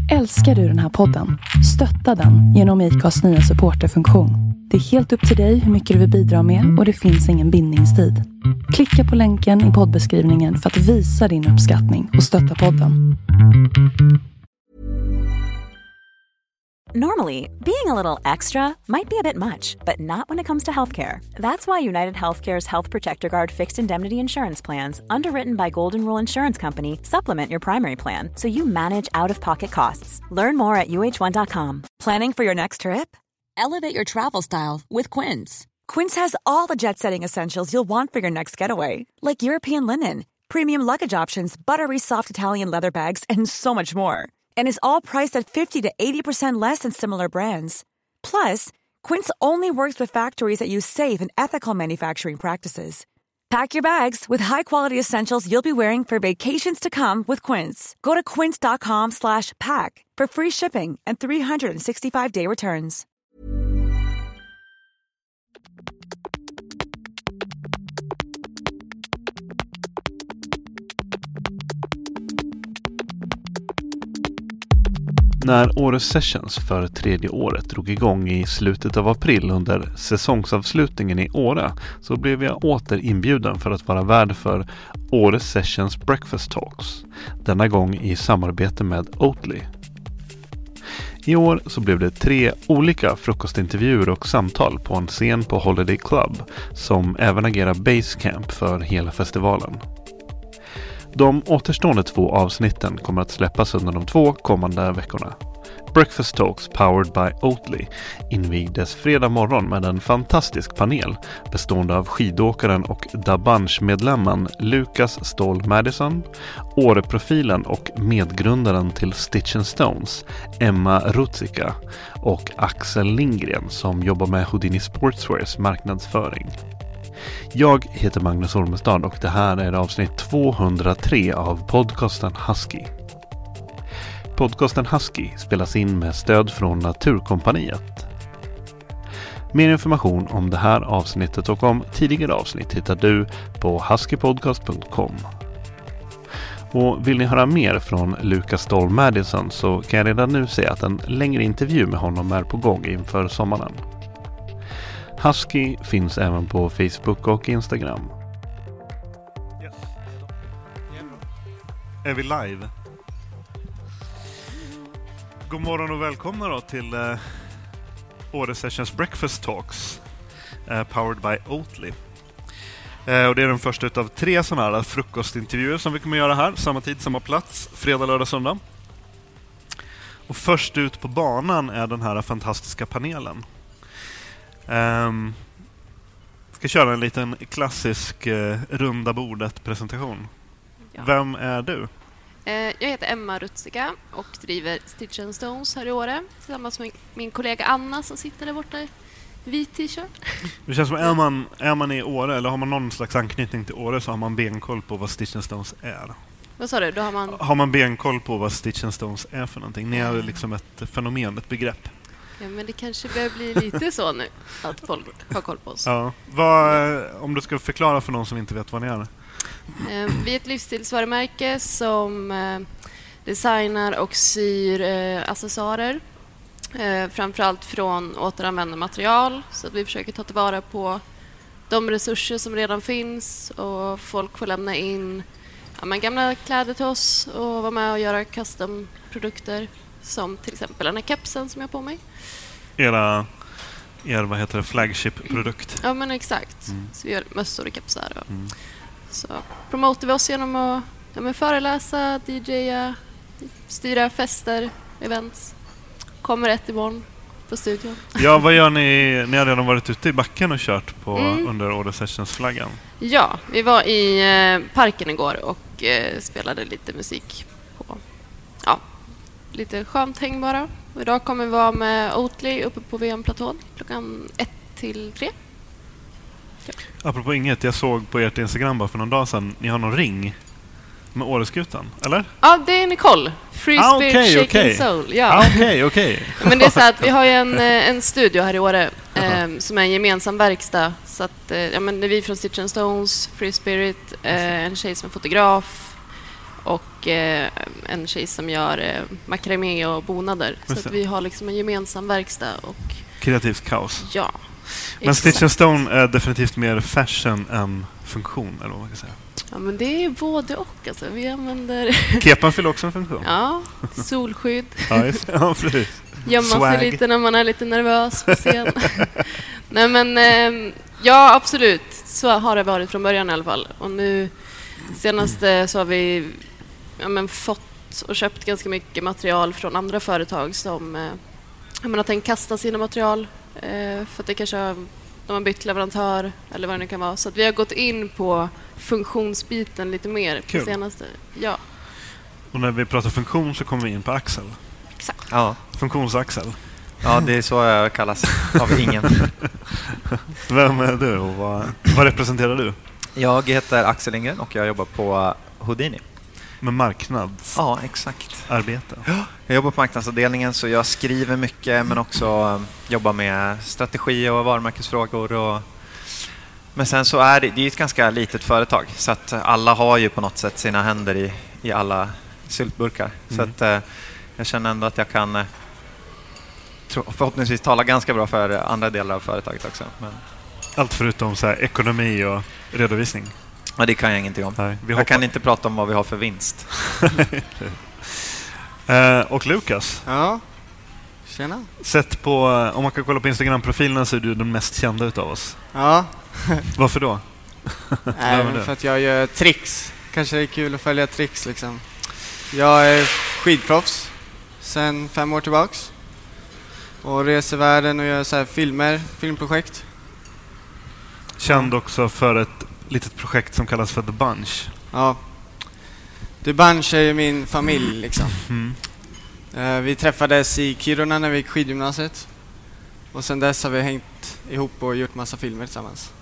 Älskar du den här podden? Stötta den genom IKAs nya supporterfunktion. Det är helt upp till dig hur mycket du vill bidra med och det finns ingen bindningstid. Klicka på länken i poddbeskrivningen för att visa din uppskattning och stötta podden. Normally, being a little extra might be a bit much, but not when it comes to healthcare. That's why United Healthcare's Health Protector Guard fixed indemnity insurance plans, underwritten by Golden Rule Insurance Company, supplement your primary plan so you manage out-of-pocket costs. Learn more at uh1.com. Planning for your next trip? Elevate your travel style with Quince. Quince has all the jet-setting essentials you'll want for your next getaway, like European linen, premium luggage options, buttery soft Italian leather bags, and so much more. And is all priced at 50 to 80% less than similar brands. Plus, Quince only works with factories that use safe and ethical manufacturing practices. Pack your bags with high-quality essentials you'll be wearing for vacations to come with Quince. Go to quince.com/pack for free shipping and 365-day returns. När Åre Sessions för tredje året drog igång i slutet av april under säsongsavslutningen i Åre så blev jag åter inbjuden för att vara värd för Åre Sessions Breakfast Talks, denna gång i samarbete med Oatly. I år så blev det 3 olika frukostintervjuer och samtal på en scen på Holiday Club som även agerar basecamp för hela festivalen. De återstående 2 avsnitten kommer att släppas under de 2 kommande veckorna. Breakfast Talks powered by Oatly invigdes fredag morgon med en fantastisk panel bestående av skidåkaren och Da Bunch-medlemmen Lucas Ståhl Madison, Åre-profilen och medgrundaren till Stitch & Stones, Emma Rutsika och Axel Lindgren som jobbar med Houdini Sportswears marknadsföring. Jag heter Magnus Ormestad och det här är avsnitt 203 av podcasten Husky. Podcasten Husky spelas in med stöd från Naturkompaniet. Mer information om det här avsnittet och om tidigare avsnitt hittar du på huskypodcast.com. Och vill ni höra mer från Lucas Ståhl Madison så kan jag redan nu säga att en längre intervju med honom är på gång inför sommaren. Husky finns även på Facebook och Instagram. Yes. Är vi live? God morgon och välkomna då till Åre Sessions Breakfast Talks powered by Oatly. Och det är den första utav 3 sådana här frukostintervjuer som vi kommer göra här, samma tid, samma plats, fredag, lördag, söndag. Och först ut på banan är den här fantastiska panelen. Ska köra en liten klassisk runda bordet presentation. Ja. Vem är du? Jag heter Emma Rutsika och driver Stitch & Stones här i Åre tillsammans med min kollega Anna som sitter där borta i vit t-shirt. Det känns som är man i Åre eller har man någon slags anknytning till Åre så har man benkoll på vad Stitch & Stones är. Vad sa du? Då har man benkoll på vad Stitch & Stones är för någonting? Ni är liksom ett fenomen, ett begrepp. Ja, men det kanske börjar bli lite så nu att folk har koll på oss. Ja. Om du ska förklara för någon som inte vet vad ni är. Vi är ett livsstilsvarumärke som designar och syr accessoarer. Framförallt från återanvända material. Så att vi försöker ta tillvara på de resurser som redan finns. Och folk får lämna in gamla kläder till oss och vara med och göra custom-produkter. Som till exempel den här kepsen som jag har på mig. Er vad heter det, flagship-produkt. Ja, men exakt. Så vi gör mössor och kepsar. Så promotar vi oss genom att föreläsa, DJa, styra fester, events. Kommer ett imorgon på studion. Ja, vad gör ni? Ni har redan varit ute i backen och kört på under Åre Sessions-flaggan. Ja, vi var i parken igår och spelade lite musik på lite skönt häng bara. Och idag kommer vi vara med Oatly uppe på VM-platån klockan 1 till 3. Ja. Apropå inget, jag såg på ert Instagram bara för någon dag sedan. Ni har någon ring med Åreskutan, eller? Ja, det är Nicole. Free Spirit Shaking Soul. Ja. Okej. Men det är så att vi har ju en studio här i Åre som är en gemensam verkstad. Så att, men det är vi från Stitch & Stones, Free Spirit, en tjej som är fotograf och en tjej som gör makramé och bonader. Så att vi har liksom en gemensam verkstad. Och kreativt kaos. Ja. Men exakt. Stitch & Stone är definitivt mer fashion än funktion, eller vad man kan säga. Ja, men det är både och. Alltså. Vi använder... Kepan fyller också en funktion. Ja, solskydd. Ja, precis. Gömma sig lite när man är lite nervös på scen. Nej, men ja, absolut. Så har det varit från början i alla fall. Och nu senaste så har vi fått och köpt ganska mycket material från andra företag som har tänkt kasta sina material för att det kanske de har bytt leverantör eller vad det kan vara. Så att vi har gått in på funktionsbiten lite mer på senaste. Ja. Och när vi pratar funktion så kommer vi in på Axel. Exakt. Ja. Funktionsaxel. Ja, det är så jag kallas av ingen. Vem är du och vad representerar du? Jag heter Axel Lindgren och jag jobbar på Houdini. Med marknads? Ja, exakt. Arbete? Jag jobbar på marknadsavdelningen så jag skriver mycket men också jobbar med strategi och varumärkesfrågor. Men sen så är det är ett ganska litet företag så att alla har ju på något sätt sina händer i alla syltburkar. Så att jag känner ändå att jag kan förhoppningsvis tala ganska bra för andra delar av företaget också. Men... Allt förutom så här, ekonomi och redovisning? Ja, det kan jag ingenting om. Nej, jag kan inte prata om vad vi har för vinst. Och Lukas? Ja, tjena. Sett på, om man kan kolla på Instagram-profilerna så är du den mest kända utav oss. Ja. Varför då? Nej, för att jag gör tricks. Kanske det är kul att följa tricks liksom. Jag är skidproffs sen 5 år tillbaks. Och reser världen och gör så här filmprojekt. Känd också för ett litet projekt som kallas för The Bunch. Ja. The Bunch är ju min familj liksom. Vi träffades i Kiruna när vi gick skidgymnasiet. Och sen dess har vi hängt ihop och gjort massa filmer tillsammans.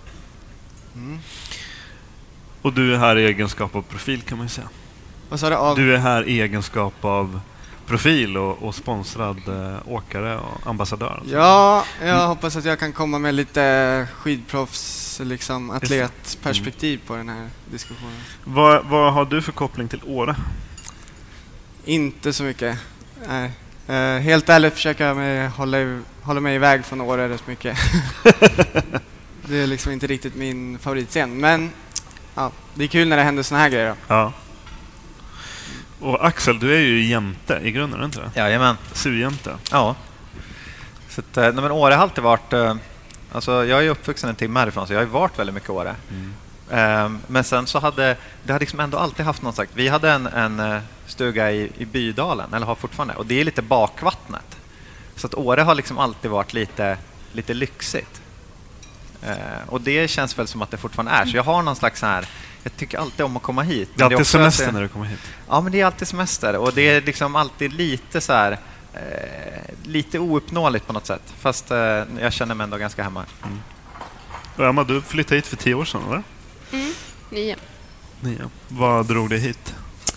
Och du är här i egenskap av profil kan man ju säga. Vad sa du? Du är här i egenskap av profil och sponsrad åkare och ambassadör. Ja, jag hoppas att jag kan komma med lite skidproffs, liksom atletperspektiv på den här diskussionen. Vad har du för koppling till Åre? Inte så mycket. Nej. Helt ärligt försöker jag hålla mig iväg från Åre rätt mycket. Det är liksom inte riktigt min favoritscen. Men ja, det är kul när det händer såna här grejer då. Ja. Och Axel, du är ju jämte i grunden, inte det? Jajamän. Surjämte. Ja. Så att, men Åre har alltid varit... Alltså jag är uppvuxen en timme härifrån så jag har ju varit väldigt mycket Åre. Men sen så hade det liksom ändå alltid haft något sagt. Vi hade en stuga i Bydalen, eller har fortfarande. Och det är lite bakvattnet. Så att Åre har liksom alltid varit lite lyxigt. Och det känns väl som att det fortfarande är. Så jag har någon slags här... Jag tycker alltid om att komma hit. Det är alltid semester när du kommer hit. Ja, men det är alltid semester. Och det är liksom alltid lite så här... lite ouppnåeligt på något sätt. Fast jag känner mig ändå ganska hemma. Och Emma, du flyttade hit för 10 år sedan, eller? 9. Vad drog dig hit?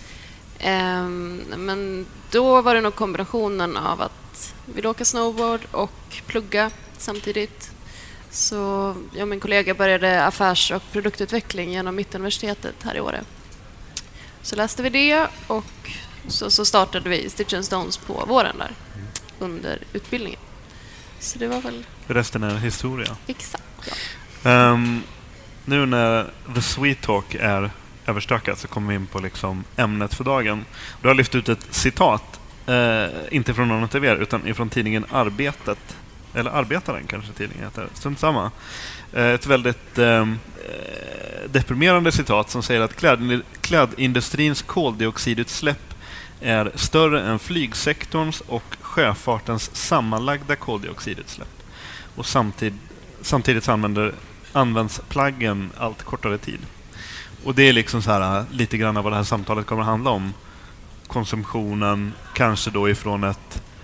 Men då var det nog kombinationen av att vilja åka snowboard och plugga samtidigt. Så jag och min kollega började affärs- och produktutveckling genom Mittuniversitetet här i Åre. Så läste vi det och så startade vi Stitch & Stones på våren där under utbildningen. Så det var väl... Resten är historia. Exakt, ja. Nu när The Sweet Talk är överstökat så kommer vi in på liksom ämnet för dagen. Du har lyft ut ett citat, inte från någon av er utan ifrån tidningen Arbetet. Eller Arbetaren kanske tidningen heter. Strunt samma. Ett väldigt deprimerande citat som säger att klädindustrins koldioxidutsläpp är större än flygsektorns och sjöfartens sammanlagda koldioxidutsläpp. Och samtidigt används plaggen allt kortare tid. Och det är liksom så här lite grann vad det här samtalet kommer att handla om. Konsumtionen kanske då ifrån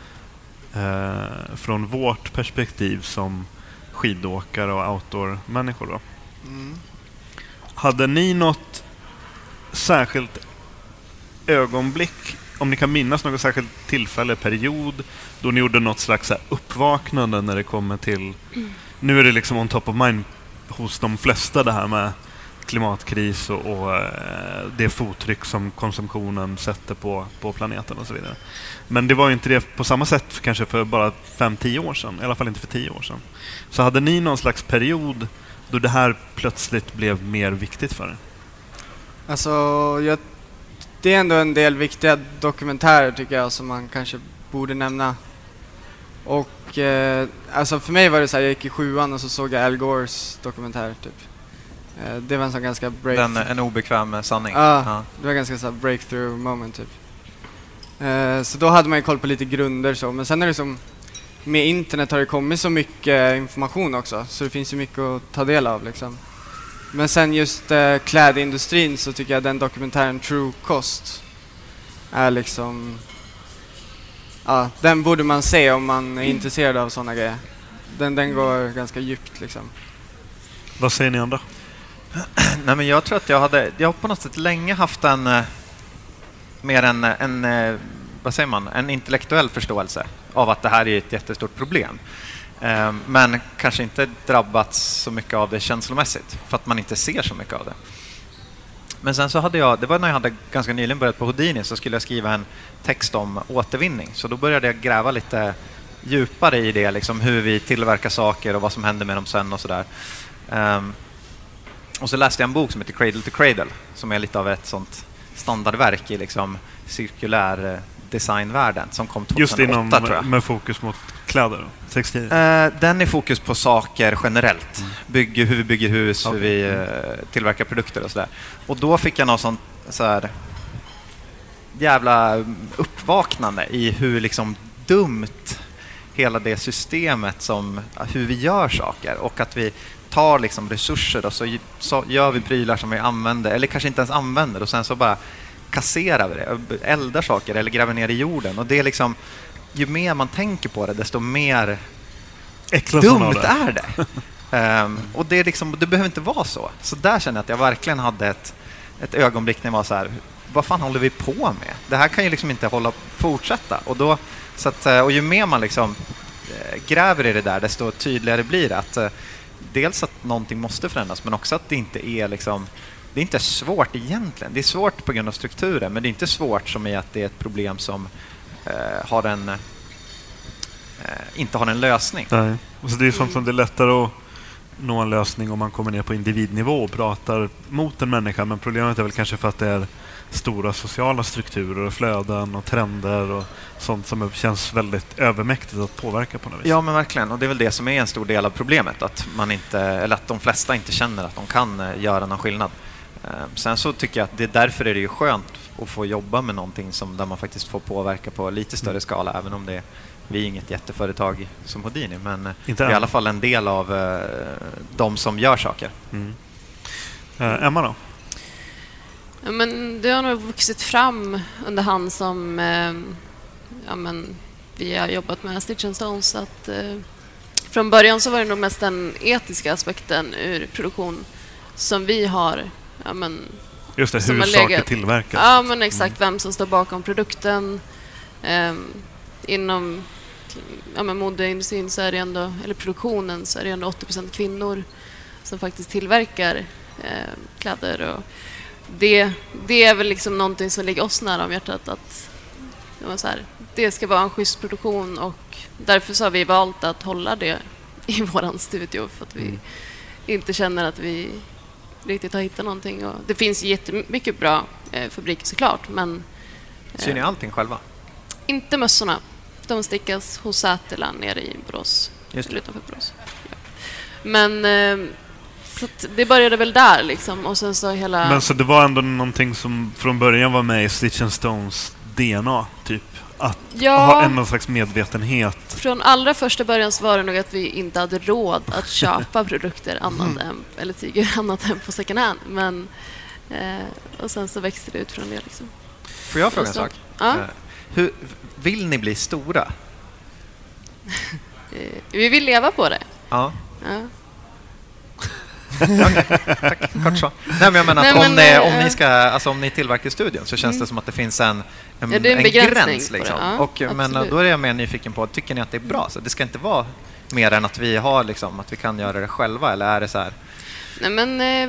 från vårt perspektiv som skidåkare och outdoor-människor då. Hade ni något särskilt ögonblick, om ni kan minnas något särskilt tillfälle, period, då ni gjorde något slags uppvaknande när det kommer till... Nu är det liksom on top of mind hos de flesta det här med klimatkris och det fottryck som konsumtionen sätter på planeten och så vidare. Men det var ju inte det på samma sätt kanske för bara 5-10 år sedan, i alla fall inte för 10 år sedan. Så hade ni någon slags period då det här plötsligt blev mer viktigt för er? Alltså, det är ändå en del viktiga dokumentärer tycker jag som man kanske borde nämna. Och alltså för mig var det så här, jag gick i 7:an och så såg jag Al Gores dokumentär typ. Det var en sån ganska en obekväm sanning. Ja, det var ganska så här breakthrough moment typ. Så då hade man ju koll på lite grunder så, men sen är det som med internet har det kommit så mycket information också, så det finns ju mycket att ta del av liksom. Men sen just klädindustrin så tycker jag den dokumentären True Cost är liksom, ja, den borde man se om man är intresserad av såna grejer. Den går ganska djupt liksom. Vad säger ni andra? Nej, men jag tror att jag har på något sätt länge haft mer en vad säger man, en intellektuell förståelse av att det här är ett jättestort problem. Men kanske inte drabbats så mycket av det känslomässigt för att man inte ser så mycket av det. Men sen så det var när jag hade ganska nyligen börjat på Houdini, så skulle jag skriva en text om återvinning. Så då började jag gräva lite djupare i det, liksom hur vi tillverkar saker och vad som händer med dem sen och sådär. Och så läste jag en bok som heter Cradle to Cradle, som är lite av ett sånt standardverk i liksom cirkulär designvärlden, som kom 2008. Just inom, tror jag. Med fokus mot kläder, textil. Den är fokus på saker generellt. Hur vi bygger hus, hur vi tillverkar produkter och sådär. Och då fick jag något sånt så här jävla uppvaknande i hur liksom dumt hela det systemet som hur vi gör saker, och att vi tar liksom resurser och så gör vi prylar som vi använder eller kanske inte ens använder, och sen så bara kasserar vi det, eldar saker eller gräver ner i jorden. Och det är liksom, ju mer man tänker på det, desto mer dumt är det. Och det är liksom, det behöver inte vara så. Så där känner jag att jag verkligen hade ett ögonblick när jag var så här, vad fan håller vi på med? Det här kan ju liksom inte fortsätta. Och då så att, och ju mer man liksom gräver i det där, desto tydligare blir det att dels att någonting måste förändras, men också att det inte är liksom, det är inte svårt egentligen. Det är svårt på grund av strukturen, men det är inte svårt som i att det är ett problem som inte har en lösning. Nej. Och så det är sånt som det är lättare att nå en lösning om man kommer ner på individnivå och pratar mot en människa, men problemet är väl kanske för att det är stora sociala strukturer och flöden och trender och sånt som känns väldigt övermäktigt att påverka på något vis. Ja, men verkligen. Och det är väl det som är en stor del av problemet, att man inte, eller att de flesta inte känner att de kan göra någon skillnad. Sen så tycker jag att därför är det ju skönt att få jobba med någonting där man faktiskt får påverka på lite större skala, även om vi är inget jätteföretag som Houdini, men det är i alla fall en del av de som gör saker. Emma då? Ja, men det har nog vuxit fram under hand som vi har jobbat med Stitch & Stones. Att, från början så var det nog mest den etiska aspekten ur produktion som vi har. Just det, hur saker tillverkas. Ja, men exakt, vem som står bakom produkten. Inom modeindustrin så är det ändå, eller produktionen, så är det ändå 80% kvinnor som faktiskt tillverkar kläder. Och det är väl liksom någonting som ligger oss nära om hjärtat, att det ska vara en schysst produktion, och därför så har vi valt att hålla det i våran studio, för att vi inte känner att vi riktigt har hittat någonting. Och det finns jättemycket bra fabriker såklart, men syr ni allting själva? Inte mössorna. De stickas hos Sätela nere i Borås. Just det. Utanför Borås. Ja. Men så det började väl där liksom, och sen så hela... Men så det var ändå någonting som från början var med i Stitch & Stones DNA typ, att ha någon slags medvetenhet. Från allra första början så var det nog att vi inte hade råd att köpa produkter annat än, eller tyger annat än på second hand, men och sen så växte det ut från det liksom. Får jag fråga en sak? Ja? Hur vill ni bli stora? Vi vill leva på det. Ja. Ja. Tack, kort så. Nej, men jag menar att om ni tillverkar studion, så känns det som att det finns en gräns liksom. Men då är jag mer nyfiken på, tycker ni att det är bra? Så det ska inte vara mer än att vi har liksom, att vi kan göra det själva, eller är det så här? Nej, men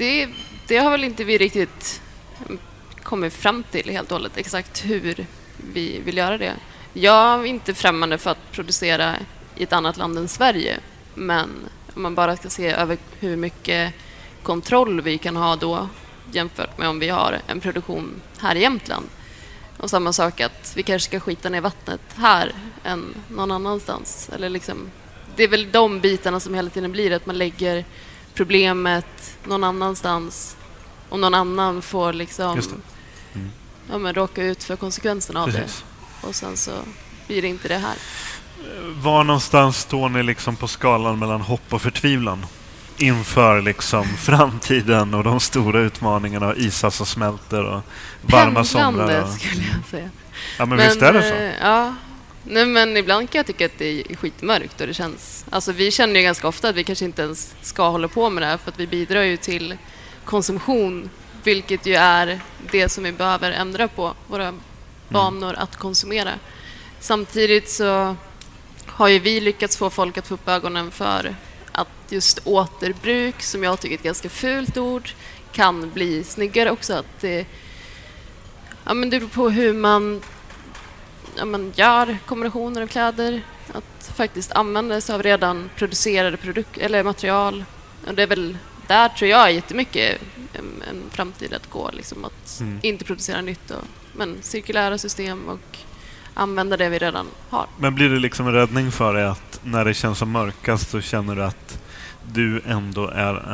det har väl inte vi riktigt kommit fram till helt och hållet exakt hur vi vill göra det. Jag är inte främmande för att producera i ett annat land än Sverige, men om man bara ska se över hur mycket kontroll vi kan ha då jämfört med om vi har en produktion här i Jämtland. Och samma sak att vi kanske ska skita ner vattnet här än någon annanstans. Eller liksom, det är väl de bitarna som hela tiden blir att man lägger problemet någon annanstans och någon annan får liksom råka ut för konsekvenserna av det. Och sen så blir det inte det här. Var någonstans står ni liksom på skalan mellan hopp och förtvivlan inför liksom framtiden och de stora utmaningarna och isar som smälter och varma somrar? Skulle jag säga. Ja, men visst är det så? Ja. Nej, men ibland kan jag tycka att det är skitmörkt och det känns... Alltså vi känner ju ganska ofta att vi kanske inte ens ska hålla på med det här för att vi bidrar ju till konsumtion, vilket ju är det som vi behöver ändra på, våra vanor att konsumera. Samtidigt så har ju vi lyckats få folk att få upp ögonen för att just återbruk, som jag tycker är ett ganska fult ord, kan bli snyggare också. Att det beror på hur man gör kombinationer av kläder, att faktiskt använda sig av redan producerade eller material. Och det är väl där tror jag jättemycket en framtid att gå, liksom att inte producera nytt men cirkulära system och använda det vi redan har. Men blir det liksom en räddning för dig att när det känns som mörkast så känner du att du ändå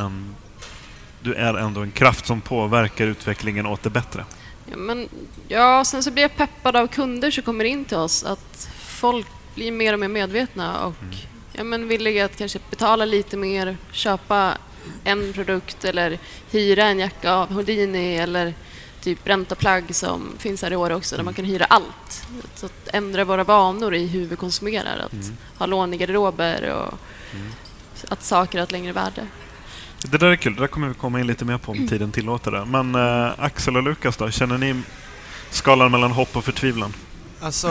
är en kraft som påverkar utvecklingen åt det bättre? Sen så blir jag peppad av kunder som kommer in till oss, att folk blir mer och mer medvetna och villiga att kanske betala lite mer, köpa en produkt eller hyra en jacka av Houdini eller typ ränta plagg som finns här i år också, där man kan hyra allt. Så att ändra våra vanor i hur vi konsumerar, att ha lån i garderober och att saker har ett längre värde. Det där är kul, det där kommer vi komma in lite mer på om tiden tillåter det. Men Axel och Lukas då, känner ni skalan mellan hopp och förtvivlan? Alltså,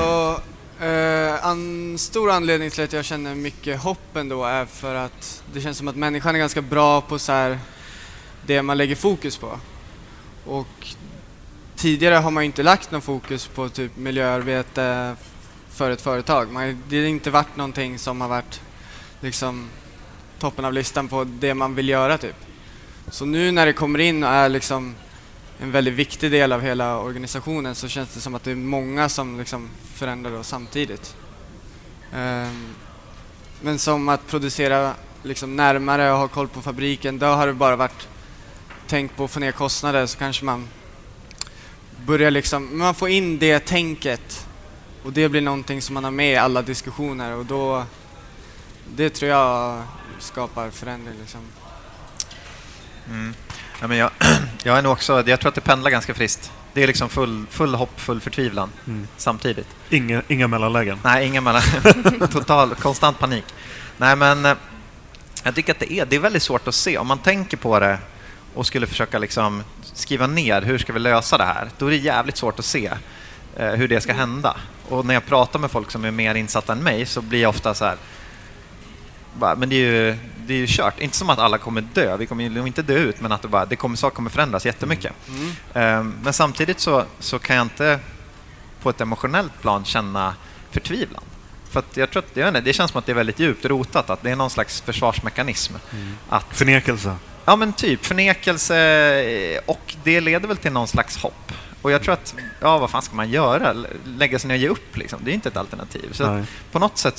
en stor anledning till att jag känner mycket hopp ändå är för att det känns som att människan är ganska bra på så här, det man lägger fokus på. Och tidigare har man inte lagt någon fokus på typ miljöarbete för ett företag. Det har inte varit någonting som har varit liksom toppen av listan på det man vill göra typ. Så nu när det kommer in och är liksom en väldigt viktig del av hela organisationen, så känns det som att det är många som liksom förändrar då samtidigt. Men som att producera liksom närmare och ha koll på fabriken, då har det bara varit tänk på att få ner kostnader, så kanske man börjar liksom, man får in det tänket och det blir någonting som man har med i alla diskussioner, och då det tror jag skapar förändring liksom. Ja, men jag är nog också, jag tror att det pendlar ganska friskt. Det är liksom full hopp, full förtvivlan samtidigt. Inga mellanlägen. Nej, inga mellanlägen. Total, konstant panik. Nej, men jag tycker att det är väldigt svårt att se. Om man tänker på det och skulle försöka liksom skriva ner hur ska vi lösa det här, då är det jävligt svårt att se hur det ska hända. Och när jag pratar med folk som är mer insatta än mig, så blir jag ofta så här, men det är ju kört. Inte som att alla kommer dö. Vi kommer ju inte dö ut, men att saker kommer förändras jättemycket. Men samtidigt så kan jag inte på ett emotionellt plan känna förtvivlan. För att jag tror att det känns som att det är väldigt djupt rotat, att det är någon slags försvarsmekanism. Förnekelse. Ja, men typ förnekelse, och det leder väl till någon slags hopp. Och jag tror att, vad fan ska man göra? Lägga sig ner och ge upp liksom. Det är inte ett alternativ. Så på något sätt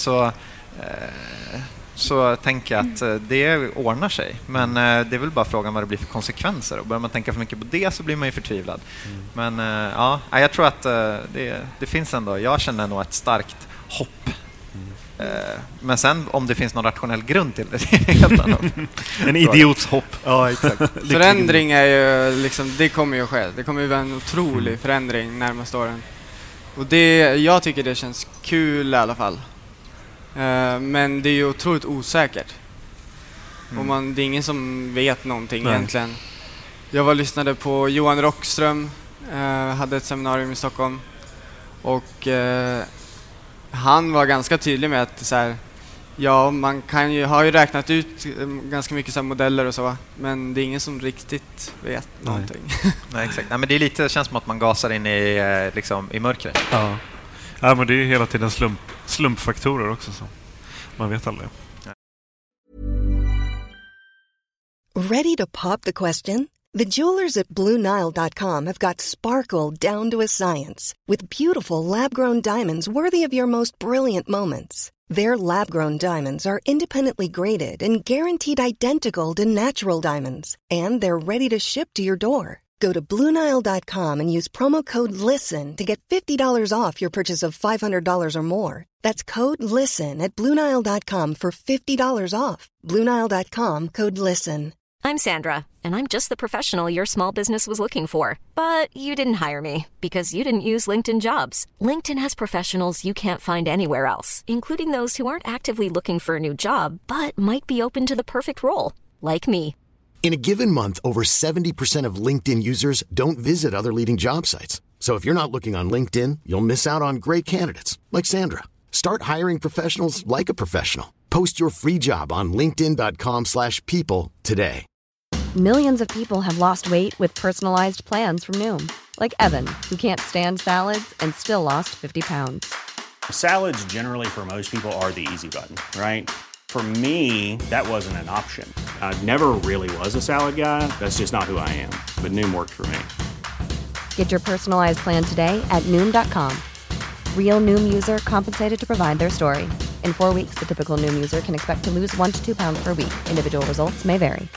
så tänker jag att det ordnar sig. Men det är väl bara frågan vad det blir för konsekvenser. Och börjar man tänka för mycket på det, så blir man ju förtvivlad. Men jag tror att det finns ändå, jag känner nog ett starkt hopp. Men sen om det finns någon rationell grund till det, är helt annat. En idiots hopp. Ja, exakt. Förändring är ju liksom, det kommer ju ske. Det kommer ju vara en otrolig förändring närmaste åren. Och jag tycker det känns kul i alla fall. Men det är ju otroligt osäkert. Och det är ingen som vet någonting egentligen. Jag lyssnade på Johan Rockström, hade ett seminarium i Stockholm. Och han var ganska tydlig med att så här, Ja, man har ju räknat ut ganska mycket så här modeller och så, men det är ingen som riktigt vet någonting. Nej, exakt. Nej, men det känns som att man gasar in i, liksom, i mörkret. Ja. Ja, men det är ju hela tiden slumpfaktorer också, så man vet aldrig. Ready to pop the question? The jewelers at BlueNile.com have got sparkle down to a science with beautiful lab-grown diamonds worthy of your most brilliant moments. Their lab-grown diamonds are independently graded and guaranteed identical to natural diamonds, and they're ready to ship to your door. Go to BlueNile.com and use promo code LISTEN to get $50 off your purchase of $500 or more. That's code LISTEN at BlueNile.com for $50 off. BlueNile.com, code LISTEN. I'm Sandra, and I'm just the professional your small business was looking for. But you didn't hire me because you didn't use LinkedIn Jobs. LinkedIn has professionals you can't find anywhere else, including those who aren't actively looking for a new job, but might be open to the perfect role, like me. In a given month, over 70% of LinkedIn users don't visit other leading job sites. So if you're not looking on LinkedIn, you'll miss out on great candidates like Sandra. Start hiring professionals like a professional. Post your free job on linkedin.com/people today. Millions of people have lost weight with personalized plans from Noom. Like Evan, who can't stand salads and still lost 50 pounds. Salads generally for most people are the easy button, right? For me, that wasn't an option. I never really was a salad guy. That's just not who I am. But Noom worked for me. Get your personalized plan today at Noom.com. Real Noom user compensated to provide their story. In 4 weeks, the typical Noom user can expect to lose 1 to 2 pounds per week. Individual results may vary.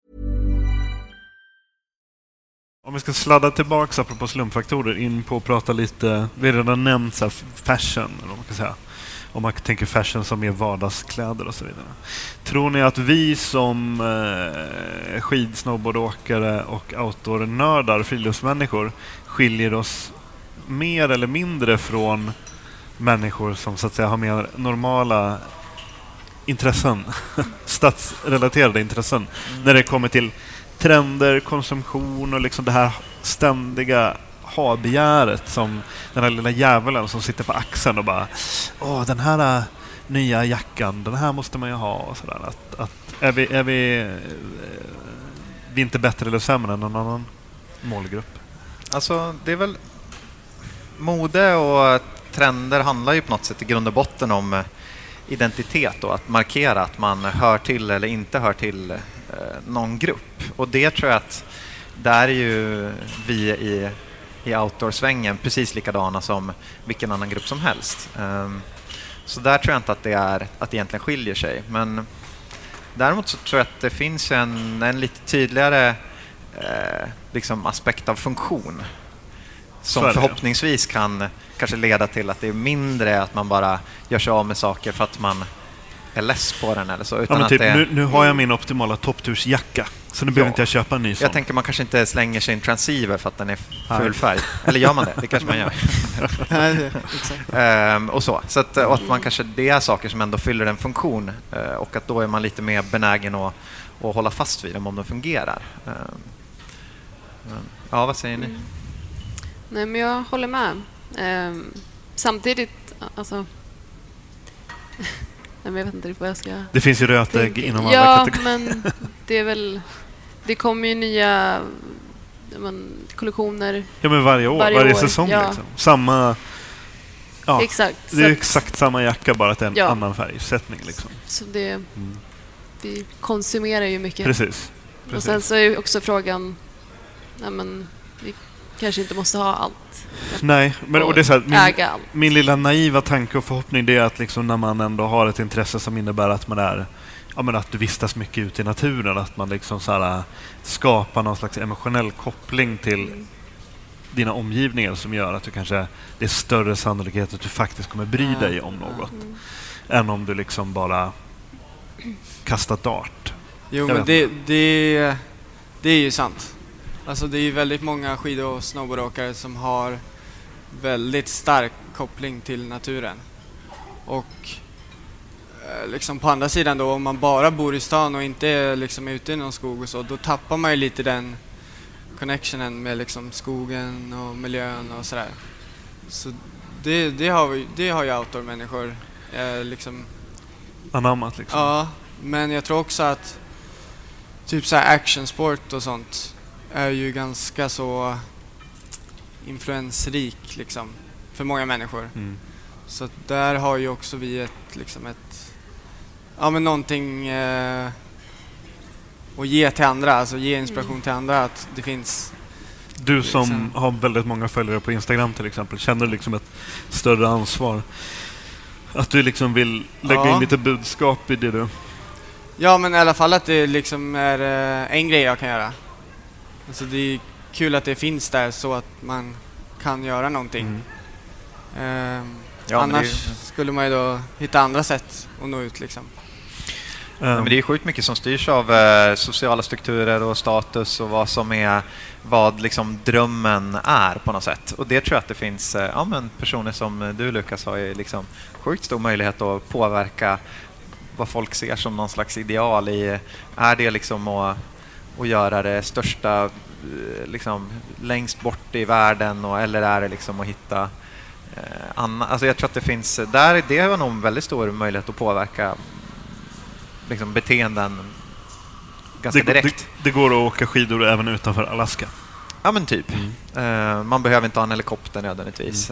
Om vi ska sladda tillbaka apropå slumpfaktorer in på att prata lite, vi har redan nämnt så här fashion, eller vad man kan säga. Om man tänker fashion som är vardagskläder och så vidare. Tror ni att vi som skidsnowboardåkare och outdoor-nördar, friluftsmänniskor, skiljer oss mer eller mindre från människor som så att säga har mer normala intressen, stadsrelaterade intressen, när det kommer till trender, konsumtion och liksom det här ständiga ha-begäret, som den här lilla djävulen som sitter på axeln och bara den här nya jackan, den här måste man ju ha och sådär. Att är vi inte bättre eller sämre än någon annan målgrupp? Alltså det är väl mode och trender handlar ju på något sätt i grund och botten om identitet och att markera att man hör till eller inte hör till någon grupp. Och det tror jag att där är ju vi i outdoor-svängen precis likadana som vilken annan grupp som helst. Så där tror jag inte att det egentligen skiljer sig. Men däremot så tror jag att det finns en lite tydligare liksom aspekt av funktion som förhoppningsvis kan kanske leda till att det är mindre att man bara gör sig av med saker för att man är less på den eller så. Utan typ, att nu har jag min optimala topptursjacka, så nu behöver inte jag köpa en ny sån. Jag tänker man kanske inte slänger sig en transceiver för att den är full färg. Eller gör man det? Det kanske man gör. Och så att man kanske, det är saker som ändå fyller en funktion, och att då är man lite mer benägen att hålla fast vid dem om de fungerar. Ja, vad säger ni? Nej, men jag håller med. Samtidigt, alltså... jag vet inte vad jag ska... Det finns ju rötägg inom alla kategorier. Ja, men det är väl... Det kommer ju nya kollektioner. Ja, men varje säsong liksom. Samma... Ja, exakt. Det är exakt samma jacka, bara till en annan färgsättning liksom. Så det... Vi konsumerar ju mycket. Precis. Och sen så är ju också frågan... Nej, men vi kanske inte måste ha allt. Nej, men och det är så här, allt. Min lilla naiva tanke och förhoppning, det är att liksom när man ändå har ett intresse som innebär att man är, ja, men att du vistas mycket ute i naturen, att man liksom så här skapar någon slags emotionell koppling till dina omgivningar som gör att du kanske, det är större sannolikhet att du faktiskt kommer bry dig om något än om du liksom bara kastar dart. Jo, men det är ju sant. Alltså det är ju väldigt många skid- och snowboardåkare som har väldigt stark koppling till naturen. Och liksom på andra sidan då, om man bara bor i stan och inte är liksom ute i någon skog och så, då tappar man ju lite den connectionen med liksom skogen och miljön och sådär. Så det har ju outdoor-människor liksom anammat liksom. Ja, men jag tror också att typ så här actionsport och sånt är ju ganska så influensrik liksom för många människor. Så att där har ju också vi någonting att ge till andra, alltså ge inspiration till andra, att det finns. Du som har väldigt många följare på Instagram till exempel, känner du liksom ett större ansvar? Att du liksom vill lägga in lite budskap i det du... Ja, men i alla fall att det liksom är en grej jag kan göra. Alltså det är kul att det finns där så att man kan göra någonting. Annars skulle man ju då hitta andra sätt att nå ut liksom. Men det är sjukt mycket som styrs av sociala strukturer och status och vad liksom drömmen är på något sätt. Och det tror jag att det finns personer som du, Lukas, har ju liksom sjukt stor möjlighet att påverka vad folk ser som någon slags ideal i. Är det liksom att göra det största liksom längst bort i världen, eller är det liksom att hitta alltså jag tror att det finns där, det har nog väldigt stor möjlighet att påverka liksom beteenden ganska direkt. Det går att åka skidor även utanför Alaska. Ja, men typ. Man behöver inte ha en helikopter nödvändigtvis.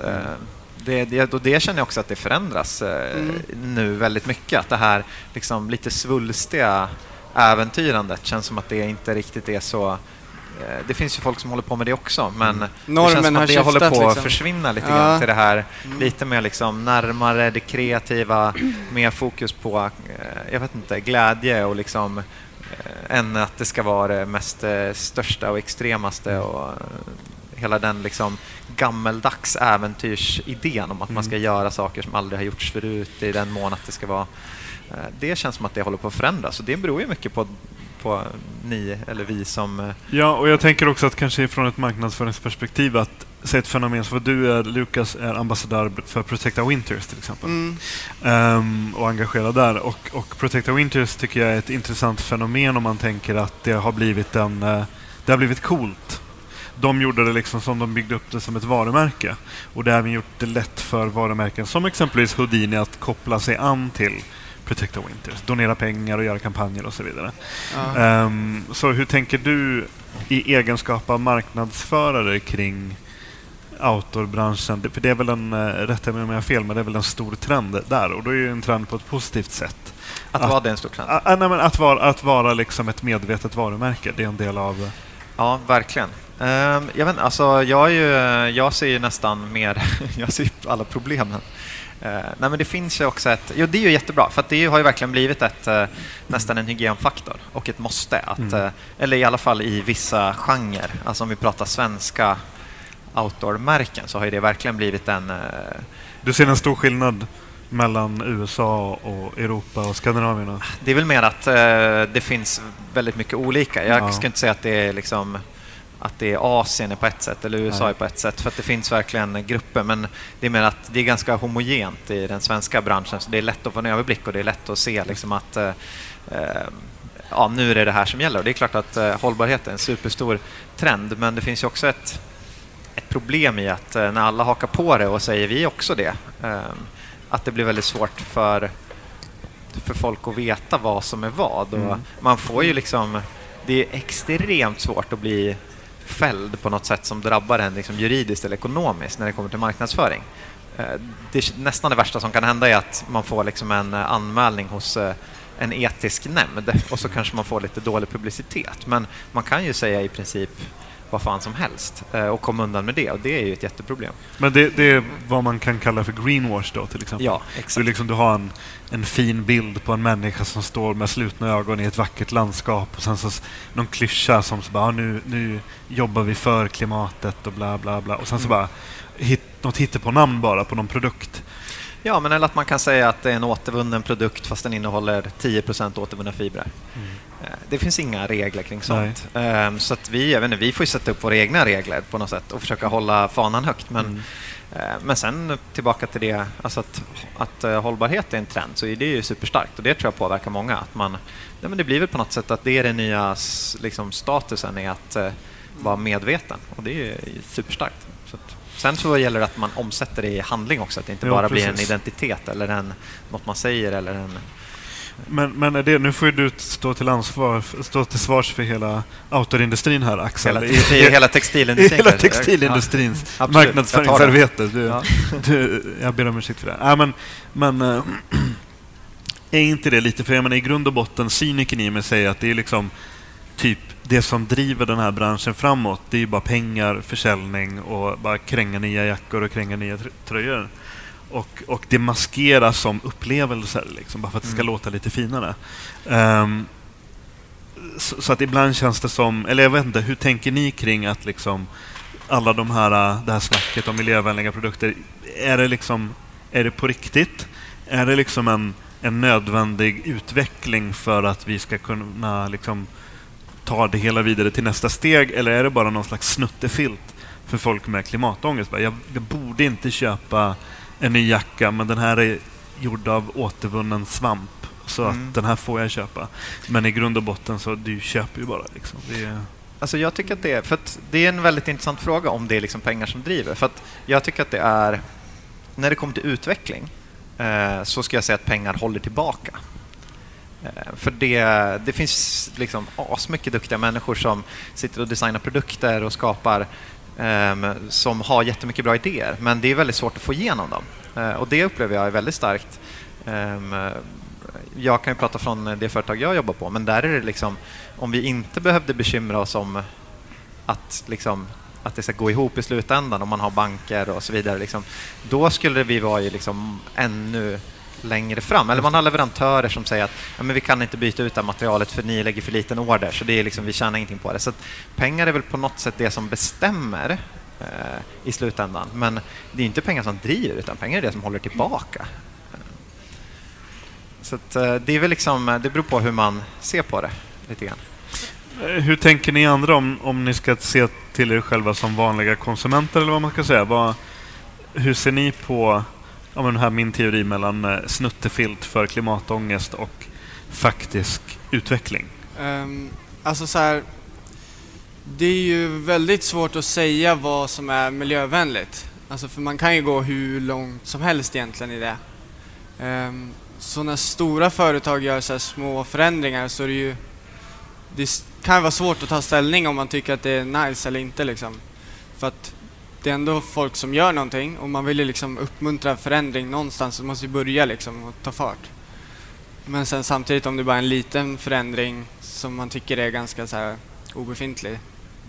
Det känner jag också att det förändras nu väldigt mycket. Att det här liksom lite svulstiga äventyrandet känns som att det inte riktigt är så... Det finns ju folk som håller på med det också, men det känns som att det håller på att försvinna lite grann till det här lite mer liksom närmare det kreativa, mer fokus på jag vet inte, glädje och liksom än att det ska vara det mest största och extremaste och hela den liksom gammeldags äventyrsidén om att man ska göra saker som aldrig har gjorts förut i den mån att det ska vara. Det känns som att det håller på att förändras, och det beror ju mycket på ni eller vi som... Ja, och jag tänker också att kanske från ett marknadsföringsperspektiv att se ett fenomen som du Lukas är ambassadör för Protect Our Winters till exempel. Och engagerad där. Och Protect Our Winters tycker jag är ett intressant fenomen om man tänker att det har blivit coolt. De gjorde det liksom som de byggde upp det som ett varumärke. Och det har även gjort det lätt för varumärken som exempelvis Houdini att koppla sig an till Protect Our Winters, donera pengar och göra kampanjer och så vidare. Så hur tänker du i egenskap av marknadsförare kring outdoorbranschen? För det är väl rätta mig om jag har fel, men det är väl en stor trend där, och då är ju en trend på ett positivt sätt. Att vara det en stor trend? Att vara liksom ett medvetet varumärke, det är en del av... Ja, verkligen. Jag vet, alltså, jag ser ju nästan mer jag ser alla problemen. Nej, men det finns ju också det är ju jättebra, för att det har ju verkligen blivit nästan en hygienfaktor och ett måste eller i alla fall i vissa genrer. Alltså om vi pratar svenska outdoor-märken så har ju det verkligen blivit Du ser en stor skillnad mellan USA och Europa och Skandinavien? Det är väl mer att det finns väldigt mycket olika. Jag ska inte säga att det är liksom att det är Asien är på ett sätt eller USA är på ett sätt, för att det finns verkligen grupper, men det är mer att det är ganska homogent i den svenska branschen, så det är lätt att få en överblick och det är lätt att se liksom att nu är det här som gäller, och det är klart att hållbarhet är en superstor trend, men det finns ju också ett problem i att när alla hakar på det och säger vi också det, att det blir väldigt svårt för folk att veta vad som är vad, och man får ju liksom, det är extremt svårt att bli fälld på något sätt som drabbar en liksom juridiskt eller ekonomiskt när det kommer till marknadsföring. Det är nästan det värsta som kan hända är att man får liksom en anmälning hos en etisk nämnd, och så kanske man får lite dålig publicitet, men man kan ju säga i princip vad fan som helst och komma undan med det, och det är ju ett jätteproblem. Men det är vad man kan kalla för greenwash då till exempel. Ja, exakt. Du har en fin bild på en människa som står med slutna ögon i ett vackert landskap, och sen så någon klyscha som så bara nu jobbar vi för klimatet och bla bla bla, och sen så bara något hittar på namn bara på någon produkt. Ja, men eller att man kan säga att det är en återvunnen produkt fast den innehåller 10% återvunna fibrer. Det finns inga regler kring sånt. Så att vi får ju sätta upp våra egna regler på något sätt och försöka hålla fanan högt. Men sen tillbaka till det, alltså att hållbarhet är en trend, så är det ju superstarkt, och det tror jag påverkar många. Att men det blir väl på något sätt att det är den nya liksom, statusen är att vara medveten, och det är ju superstarkt. Så att, sen så gäller det att man omsätter det i handling också, att det inte bara blir en identitet eller något man säger eller Men är det, nu får ju du stå till svars för hela outdoor-industrin här, Axel. Hela textilindustrin. Hela textilindustrins marknadsföringsarbete. Jag ber om ursäkt för det. Men är inte det lite, för jag menar, i grund och botten cyniken i mig säger att det är liksom typ det som driver den här branschen framåt, det är ju bara pengar, försäljning och bara kränga nya jackor och kränga nya tröjor. Och det maskeras som upplevelser liksom, bara för att det ska låta lite finare. Så att ibland känns det som, eller jag vet inte, hur tänker ni kring att liksom alla det här snacket om miljövänliga produkter, är det på riktigt? Är det liksom en nödvändig utveckling för att vi ska kunna liksom ta det hela vidare till nästa steg, eller är det bara någon slags snuttefilt för folk med klimatångest? Jag borde inte köpa en ny jacka, men den här är gjord av återvunnen svamp, så att den här får jag köpa. Men i grund och botten så du köper ju bara liksom. Alltså jag tycker att det är en väldigt intressant fråga om det är liksom pengar som driver. För att jag tycker att det är, när det kommer till utveckling, så ska jag säga att pengar håller tillbaka. För det finns liksom asmycket duktiga människor som sitter och designar produkter och skapar som har jättemycket bra idéer, men det är väldigt svårt att få igenom dem. Och det upplever jag är väldigt starkt. Jag kan ju prata från det företag jag jobbar på, men där är det liksom, om vi inte behövde bekymra oss om att det ska gå ihop i slutändan, om man har banker och så vidare, liksom, då skulle vi vara ju liksom ännu längre fram. Eller man har leverantörer som säger att men vi kan inte byta ut det materialet för ni lägger för liten order, så det är liksom, vi tjänar ingenting på det. Så att pengar är väl på något sätt det som bestämmer i slutändan. Men det är inte pengar som driver, utan pengar är det som håller tillbaka. Så att det är väl liksom, det beror på hur man ser på det lite grann. Hur tänker ni andra om ni ska se till er själva som vanliga konsumenter, eller vad man ska säga? Hur ser ni på min teori mellan snuttefilt för klimatångest och faktisk utveckling? Alltså så här, det är ju väldigt svårt att säga vad som är miljövänligt. Alltså för man kan ju gå hur långt som helst egentligen i det. Så när stora företag gör så här små förändringar, så är det kan vara svårt att ta ställning om man tycker att det är nice eller inte liksom. För att det är ändå folk som gör någonting, och man vill ju liksom uppmuntra förändring någonstans, så måste ju börja liksom och ta fart. Men sen samtidigt, om det bara är en liten förändring som man tycker är ganska så här obefintlig,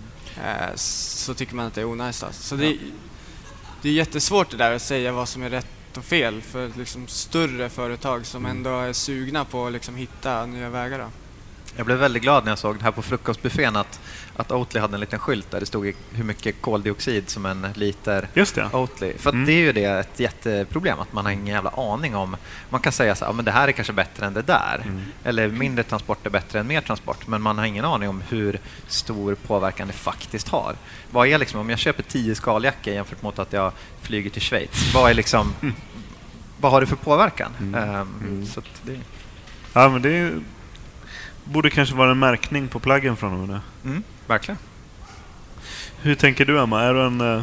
så tycker man att det är onajst. Så det är jättesvårt det där att säga vad som är rätt och fel för liksom större företag som ändå är sugna på att liksom hitta nya vägar då. Jag blev väldigt glad när jag såg det här på frukostbuffén att Oatly hade en liten skylt där det stod hur mycket koldioxid som en liter Oatly. För att det är ju det ett jätteproblem, att man har ingen jävla aning om. Man kan säga så här, men det här är kanske bättre än det där. Eller mindre transport är bättre än mer transport. Men man har ingen aning om hur stor påverkan det faktiskt har. Vad är liksom, om jag köper 10 skaljackor jämfört mot att jag flyger till Schweiz, vad är liksom, vad har det för påverkan? Så att det... Ja, men det borde kanske vara en märkning på plaggen från och med nu. Verkligen. Hur tänker du, Emma? Är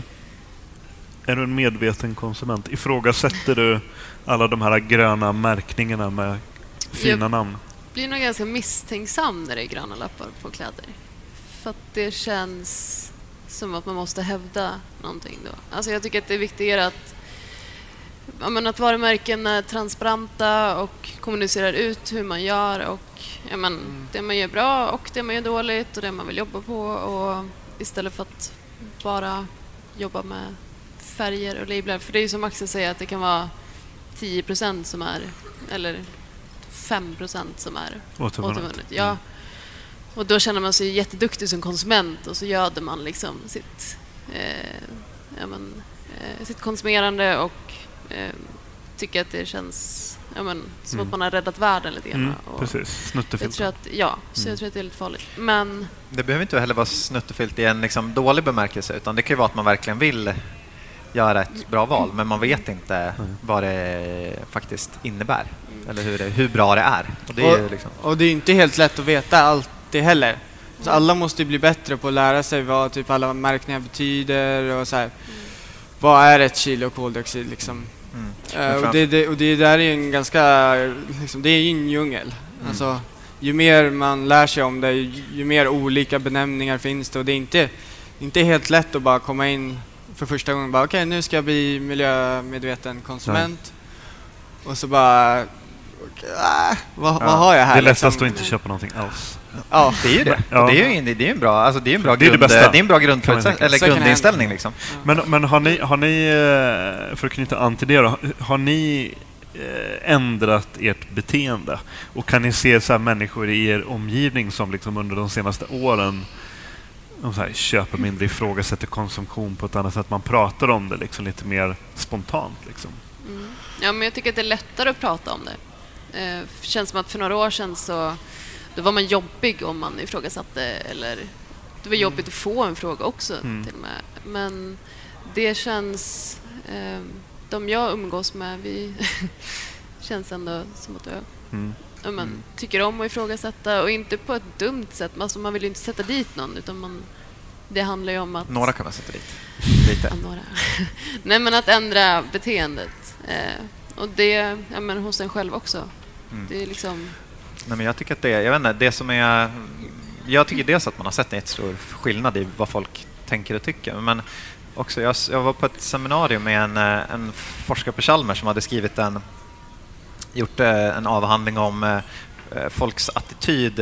du en medveten konsument? Ifrågasätter du alla de här gröna märkningarna med fina namn? Jag blir nog ganska misstänksam när det är gröna lappar på kläder. För att det känns som att man måste hävda någonting då. Alltså jag tycker att det är viktigare att varumärken är transparenta och kommunicerar ut hur man gör och det man gör bra och det man gör dåligt och det man vill jobba på, och istället för att bara jobba med färger och lablar. För det är ju som Axel säger, att det kan vara 10% som är, eller 5% som är återvunnet. Ja. Och då känner man sig jätteduktig som konsument, och så göder man liksom sitt konsumerande och tycker att det känns som att man har räddat världen lite grann. Precis, snuttefilt. Jag tror att det är lite farligt. Men det behöver inte heller vara snuttefilt i en liksom dålig bemärkelse, utan det kan ju vara att man verkligen vill göra ett bra val, men man vet inte vad det faktiskt innebär eller hur bra det är. Och det är inte helt lätt att veta allt det heller. Så alla måste ju bli bättre på att lära sig vad typ alla märkningar betyder och så här. Vad är ett kilo koldioxid liksom? Och det där är en ganska, liksom, det är ju en djungel. Alltså, ju mer man lär sig om det, ju mer olika benämningar finns det. Och det är inte helt lätt att bara komma in för första gången. Bara, okej, nu ska jag bli miljömedveten konsument. Och så bara, vad har jag här? Det är lättast att inte köpa någonting alls. Ja, det är ju det. Ja. Det är ju en bra, alltså det är en bra det är grund, det bästa. Det är en bra grundinställning liksom. Men har ni för att knyta an till det då, har ni ändrat ert beteende? Och kan ni se så här människor i er omgivning som liksom under de senaste åren så här, köper mindre, ifrågasätter konsumtion på ett annat sätt? Man pratar om det liksom lite mer spontant liksom. Ja, men jag tycker att det är lättare att prata om det. Känns som att för några år sedan så då var man jobbig om man ifrågasatte, eller det var jobbigt att få en fråga också till och med. Men det känns de jag umgås med, vi känns ändå som att jag tycker om att ifrågasätta, och inte på ett dumt sätt. Alltså, man vill ju inte sätta dit någon, utan det handlar ju om att några kan man sätta dit lite. Några. Nej, men att ändra beteendet. Och det hos en själv också. Det är liksom... Nej, men jag tycker att det som är... Jag tycker dels att man har sett en stor skillnad i vad folk tänker och tycker. Men också, jag var på ett seminarium med en forskare på Chalmers som hade gjort en avhandling om folks attityd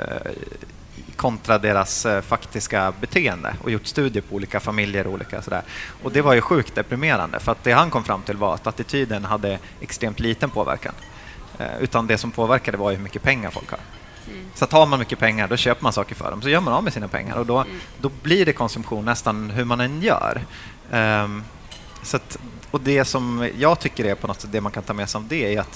kontra deras faktiska beteende och gjort studier på olika familjer och olika sådär. Och det var ju sjukt deprimerande, för att det han kom fram till var att attityden hade extremt liten påverkan. Utan det som påverkade var ju hur mycket pengar folk har. Så att har man mycket pengar, då köper man saker för dem. Så gör man av med sina pengar, och då blir det konsumtion nästan hur man än gör. Så att, och det som jag tycker är på något sätt det man kan ta med sig av det är att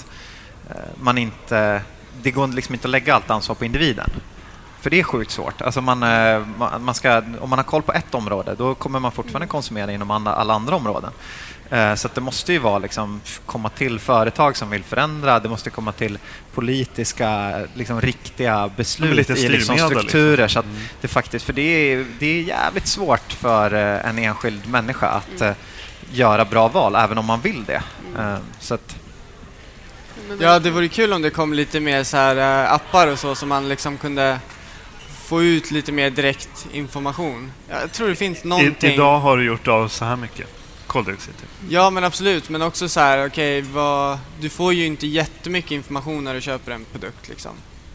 det går liksom inte att lägga allt ansvar på individen. För det är sjukt svårt. Alltså om man har koll på ett område, då kommer man fortfarande konsumera inom alla andra områden. Så att det måste ju vara liksom, komma till företag som vill förändra. Det måste komma till politiska liksom, riktiga beslut i liksom, strukturer. Liksom. Så att det faktiskt, för det är jävligt svårt för en enskild människa att göra bra val, även om man vill det. Så att, ja, det vore kul om det kom lite mer så här appar och så man liksom kunde få ut lite mer direkt information. Jag tror det finns någonting... Idag har du gjort av så här mycket koldioxid. Ja, men absolut. Men också så här, du får ju inte jättemycket information när du köper en produkt liksom.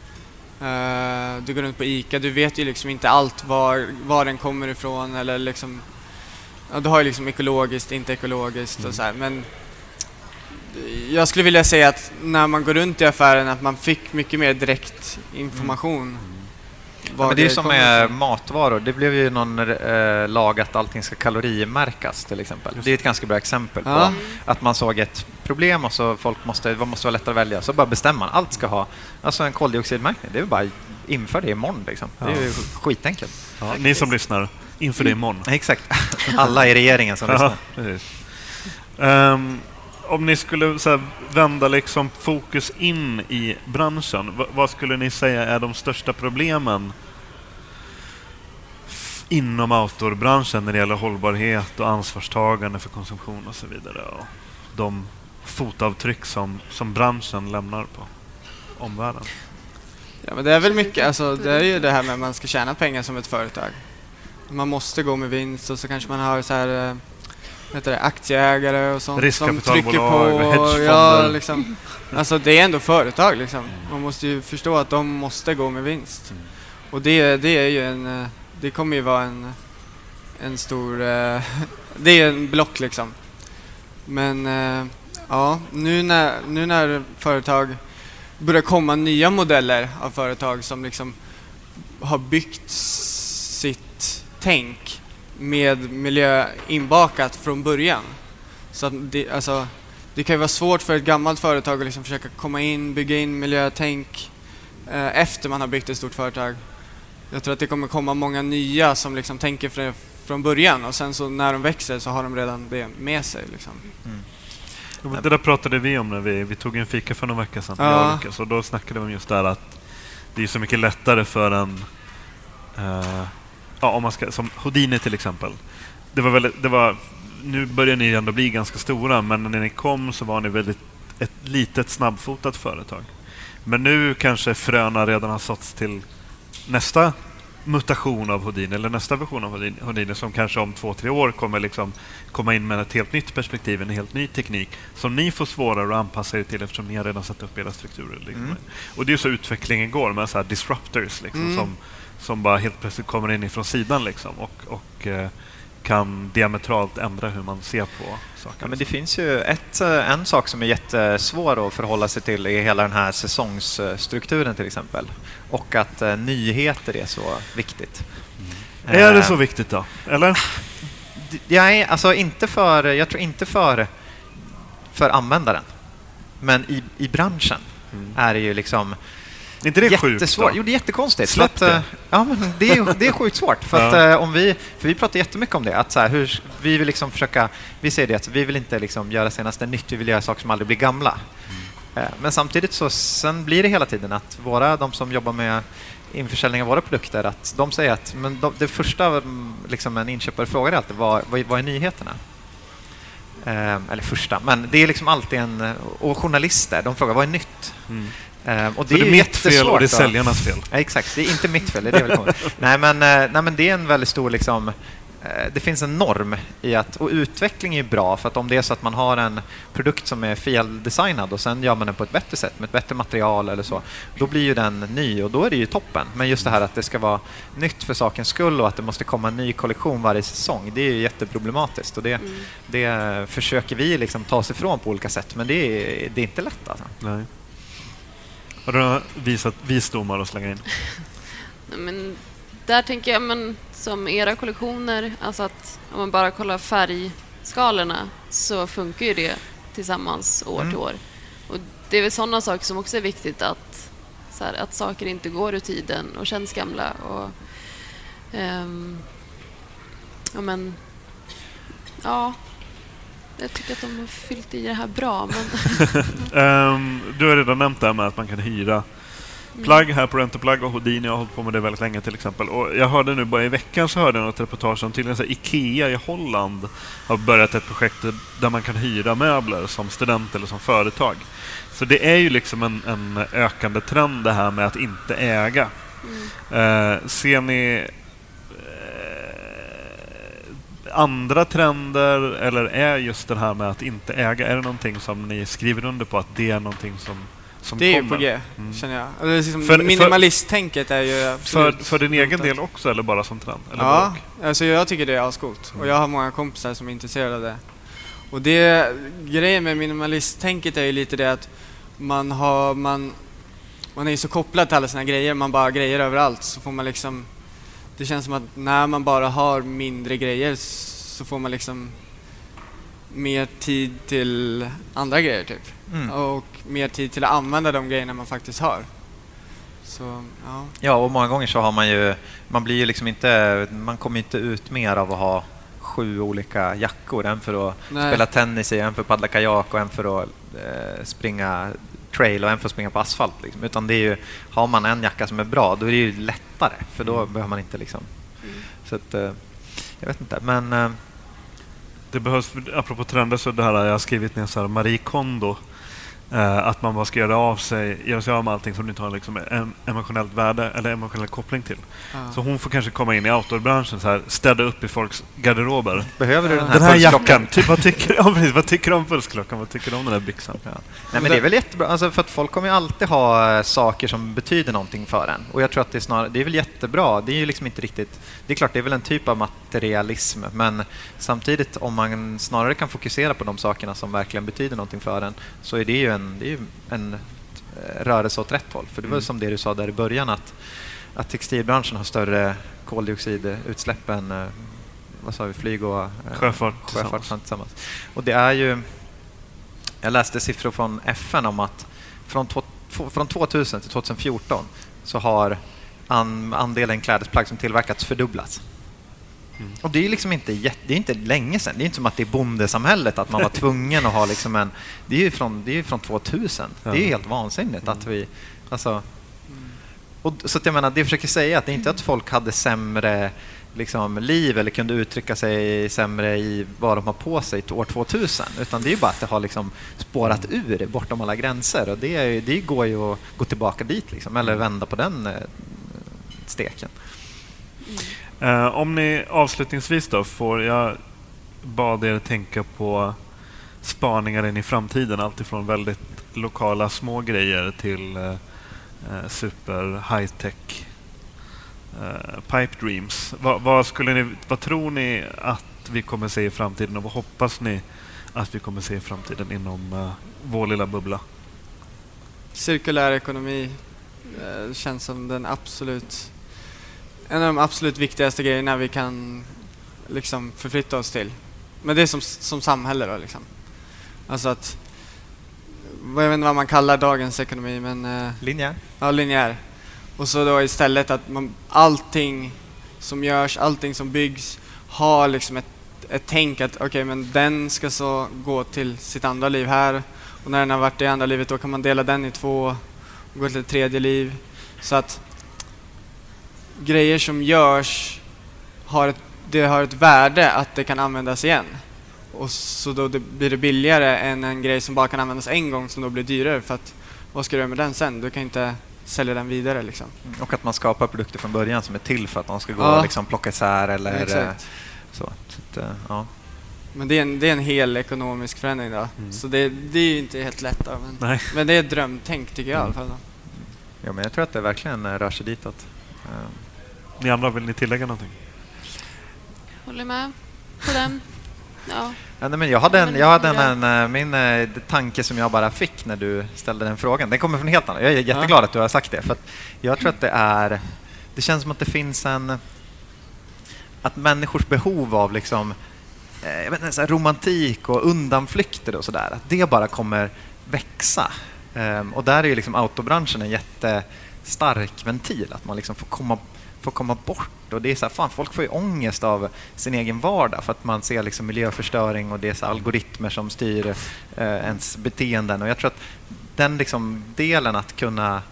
Du går runt på ICA, du vet ju liksom inte allt var den kommer ifrån, eller liksom... Ja, du har ju liksom ekologiskt, inte ekologiskt och så här, men jag skulle vilja säga att när man går runt i affären att man fick mycket mer direkt information. Ja, men det är som med matvaror. Det blev ju någon lag att allting ska kalorimärkas till exempel. Det är ett ganska bra exempel på att man såg ett problem och så folk måste vara lättare att välja. Så bara bestämmer man. Allt ska ha alltså en koldioxidmärkning. Det är bara inför det imorgon liksom. Det är ju skitenkelt. Ja, ni som lyssnar, inför det imorgon. Exakt. Alla i regeringen som lyssnar. Om ni skulle så här, vända liksom fokus in i branschen, vad skulle ni säga är de största problemen inom outdoorbranschen när det gäller hållbarhet och ansvarstagande för konsumtion och så vidare, och de fotavtryck som branschen lämnar på omvärlden? Ja, men det är väl mycket, alltså, det är ju det här med att man ska tjäna pengar som ett företag. Man måste gå med vinst, och så kanske man har så här aktieägare och sånt som trycker på, hedgefonder. Liksom. Alltså det är ändå företag liksom. Man måste ju förstå att de måste gå med vinst. Och det är ju det kommer ju vara en stor det är en block liksom. Men nu när företag börjar komma nya modeller av företag som liksom har byggt sitt tänk med miljö inbakat från början. Så att det kan ju vara svårt för ett gammalt företag att liksom försöka bygga in miljötänk efter man har byggt ett stort företag. Jag tror att det kommer komma många nya som liksom tänker från början, och sen så när de växer så har de redan det med sig liksom. Det där pratade vi om när vi tog en fika för några veckor sedan. Så då snackade vi om just där att det är så mycket lättare för en om man ska, som Houdini till exempel. Det var nu börjar ni ändå bli ganska stora, men när ni kom så var ni väldigt ett litet snabbfotat företag. Men nu kanske fröna redan har såtts till nästa mutation av Houdini eller nästa version av Houdini som kanske om 2-3 år kommer liksom komma in med ett helt nytt perspektiv, en helt ny teknik som ni får svårare att anpassa er till eftersom ni har redan satt upp era strukturer. Liksom. Och det är ju så utvecklingen går med så här disruptors liksom, som bara helt plötsligt kommer in ifrån sidan liksom, och kan diametralt ändra hur man ser på saker. Ja, men det finns ju en sak som är jättesvår att förhålla sig till i hela den här säsongsstrukturen till exempel. Och att nyheter är så viktigt. Är det så viktigt då? Eller? Alltså jag tror inte för användaren. Men i branschen är det ju liksom inte det jättesvårt. Sjukt, jo, det är jättekonstigt. Släpp det. Ja, men det är sjukt svårt. För att för vi pratar jättemycket om det. Att så här, vi vill liksom försöka, vi säger det att vi vill inte liksom göra senaste nytt, vi vill göra saker som aldrig blir gamla. Men samtidigt så sen blir det hela tiden att de som jobbar med införsäljning av våra produkter, att de säger att det första liksom en inköpare frågar alltid vad är nyheterna? Eller första, men det är liksom alltid och journalister, de frågar vad är nytt? Och det är mitt fel och det är säljarnas fel. Ja, exakt, det är inte mitt fel, det är väl nej men det är en väldigt stor liksom, det finns en norm i att, och utveckling är bra för att om det är så att man har en produkt som är feldesignad och sen gör man den på ett bättre sätt med ett bättre material eller så, då blir ju den ny och då är det ju toppen. Men just det här att det ska vara nytt för sakens skull och att det måste komma en ny kollektion varje säsong, det är ju jätteproblematiskt och det försöker vi liksom ta sig ifrån på olika sätt, men det är inte lätt alltså. Nej. Har du visat visdomar att slänga in? Men där tänker jag, som era kollektioner, alltså att om man bara kollar färgskalorna så funkar ju det tillsammans år till år. Och det är väl sådana saker som också är viktigt, att saker inte går ur tiden och känns gamla. Och, jag tycker att de har fyllt i det här bra. Men du har redan nämnt det här med att man kan hyra plagg här på Renterplagg och Houdini. Jag har hållit på med det väldigt länge till exempel. Och jag hörde nu bara i veckan så hörde jag något reportage om tydligen så IKEA i Holland har börjat ett projekt där man kan hyra möbler som student eller som företag. Så det är ju liksom en ökande trend det här med att inte äga. Ser ni andra trender eller är just det här med att inte äga, är det någonting som ni skriver under på att det är någonting som det är kommer? Ju på G, känner jag. Liksom minimalisttänket är ju absolut för din egen del också eller bara som trend? Eller ja, alltså jag tycker det är ascoolt. Och jag har många kompisar som är intresserade av det. Och det grejen med minimalisttänket är ju lite det att man är ju så kopplad till alla sina grejer, man bara grejer överallt, så får man liksom, det känns som att när man bara har mindre grejer så får man liksom mer tid till andra grejer typ. Och mer tid till att använda de grejerna man faktiskt har. Så, ja. Ja, och många gånger så har man blir ju liksom inte, man kommer inte ut mer av att ha 7 olika jackor. En för att spela tennis i, en för att paddla kajak och en för att springa trail och en för att springa på asfalt. Liksom. Utan det är ju, har man en jacka som är bra, då är det ju lättare. För då behöver man inte liksom. Så att, jag vet inte, men det behövs, apropå trender, så det här jag har skrivit ner så här, Marie Kondo, att man bara ska göra sig av med allting som inte har liksom en emotionellt värde eller emotionell koppling till. Så hon får kanske komma in i outdoorbranschen så här, städa upp i folks garderober. Behöver du den här jackan? Typ, vad tycker du om pulsklockan? Vad tycker du om den här byxan? Ja. Nej, men det är väl jättebra, alltså, för att folk kommer ju alltid ha saker som betyder någonting för en. Och jag tror att det är väl jättebra. Det är ju liksom inte riktigt, det är klart det är väl en typ av materialism, men samtidigt om man snarare kan fokusera på de sakerna som verkligen betyder någonting för en, så är det ju en rörelse åt rätt håll. För det var som det du sa där i början, att textilbranschen har större koldioxidutsläpp än vad sa vi, flyg och sjöfart tillsammans. Och det är ju, jag läste siffror från FN om att från 2000 till 2014 så har andelen klädesplagg som tillverkats fördubblats. Och det är liksom inte det är inte länge sedan. Det är inte som att det är bondesamhället att man var tvungen att ha liksom det är ju från 2000. Det är helt vansinnigt att vi alltså, och så att jag menar, det jag försöker säga att det är inte att folk hade sämre liksom liv eller kunde uttrycka sig sämre i vad de har på sig till år 2000, utan det är ju bara att det har liksom spårat ur bortom alla gränser, och det går ju att gå tillbaka dit liksom, eller vända på den steken. Om ni avslutningsvis då får jag bad er tänka på spaningar in i framtiden, alltifrån väldigt lokala små grejer till super high-tech pipe dreams. Vad tror ni att vi kommer se i framtiden, och vad hoppas ni att vi kommer se i framtiden inom vår lilla bubbla? Cirkulär ekonomi känns som en av de absolut viktigaste grejerna vi kan liksom förflytta oss till. Men det är som samhälle då liksom. Alltså att, jag vet inte vad man kallar dagens ekonomi, men linjär. Ja, linjär. Och så då istället att allting som görs, allting som byggs har liksom ett tänk att okej, men den ska så gå till sitt andra liv här, och när den har varit i andra livet då kan man dela den i 2 och gå till ett tredje liv. Så att grejer som görs har ett värde att det kan användas igen. Och så då blir det billigare än en grej som bara kan användas en gång, som då blir dyrare, för att vad ska du göra med den sen? Du kan inte sälja den vidare liksom. Och att man skapar produkter från början som är till för att de ska gå och liksom plocka isär eller så. Ja. Men det är en hel ekonomisk förändring då. Så det är inte helt lätt då, men det är ett drömtänk tycker jag i alla fall då. Ja, men jag tror att det verkligen rör sig ditåt. Ni andra, vill ni tillägga någonting? Håller med på den. Ja. Ja, nej, men jag hade min tanke som jag bara fick när du ställde den frågan. Den kommer från helt annat. Jag är jätteglad att du har sagt det, för att jag tror att det känns som att det finns att människors behov av liksom jag vet inte, så här romantik och undanflykter och sådär, att det bara kommer växa. Och där är ju liksom autobranschen en jättestark ventil, att man liksom får komma bort. Och det är så här, fan, folk får ju ångest av sin egen vardag för att man ser liksom miljöförstöring, och det är så algoritmer som styr ens beteenden. Och jag tror att den liksom delen att kunna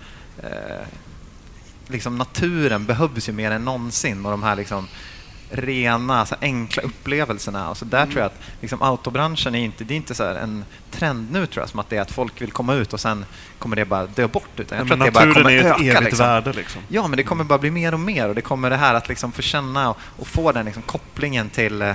liksom naturen behövs ju mer än någonsin, och de här liksom rena, så enkla upplevelserna. Och så där tror jag att liksom autobranschen det är inte så här en trend nu, tror jag, som att det är att folk vill komma ut och sen kommer det bara dö bort, utan jag tror att det bara kommer öka. Naturen är ett evigt liksom. Värde liksom. Ja, men det kommer bara bli mer och mer, och det kommer det här att liksom få känna och få den liksom kopplingen till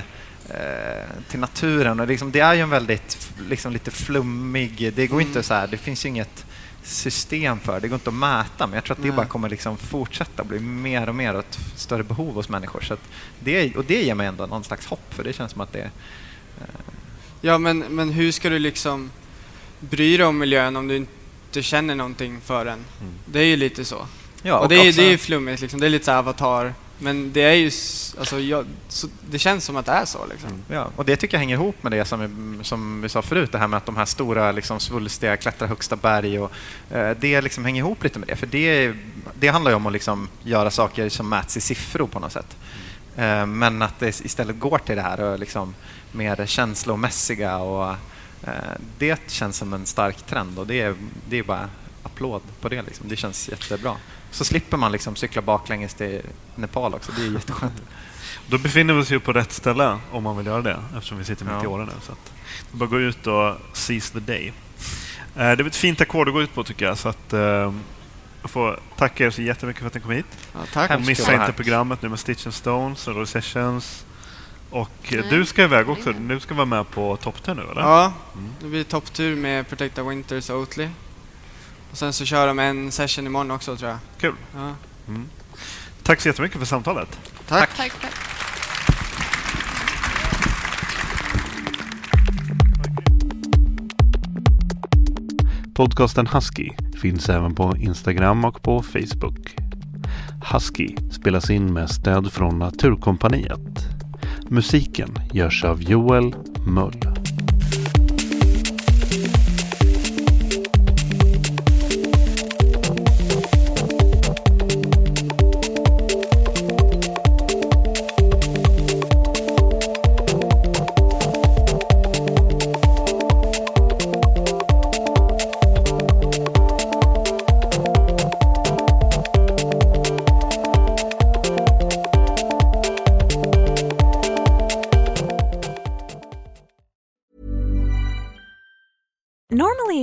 naturen, och liksom, det är ju en väldigt liksom lite flummig, det går inte så här, det finns ju inget system för, det går inte att mäta, men jag tror att det bara kommer liksom fortsätta bli mer och mer och ett större behov hos människor, så att det ger mig ändå någon slags hopp, för det känns som att det Ja, men hur ska du liksom bry dig om miljön om du inte känner någonting för den? Det är ju lite så. Ja, och det är ju flummigt liksom, det är lite så här Avatar, men det är ju alltså det känns som att det är så liksom. Ja, och det tycker jag hänger ihop med det som vi sa förut, det här med att de här stora liksom svulstiga klättrar högsta berg, och det liksom hänger ihop lite med det, för det handlar ju om att liksom göra saker som mäts i siffror på något sätt. Men att det istället går till det här och liksom mer känslomässiga, och det känns som en stark trend, och det är bara applåd på det liksom. Det känns jättebra. Så slipper man liksom cykla baklänges till Nepal också. Det är jätteskönt. Då befinner vi oss ju på rätt ställe om man vill göra det, eftersom vi sitter mitt i åren nu. Så att bara gå ut och seize the day. Det är ett fint ackord att gå ut på, tycker jag. Så att jag får tacka er så jättemycket för att ni kom hit. Ja, tack. Och missa inte programmet nu med Stitch & Stones och Sessions. Och du ska iväg också. Du ska vara med på topptur nu, eller? Ja, det blir topptur med Protecta Winters och Oatly. Och sen så kör de en session imorgon också, tror jag. Kul. Ja. Tack så jättemycket för samtalet. Tack. Podcasten Husky finns även på Instagram och på Facebook. Husky spelas in med stöd från Naturkompaniet. Musiken görs av Joel Möll.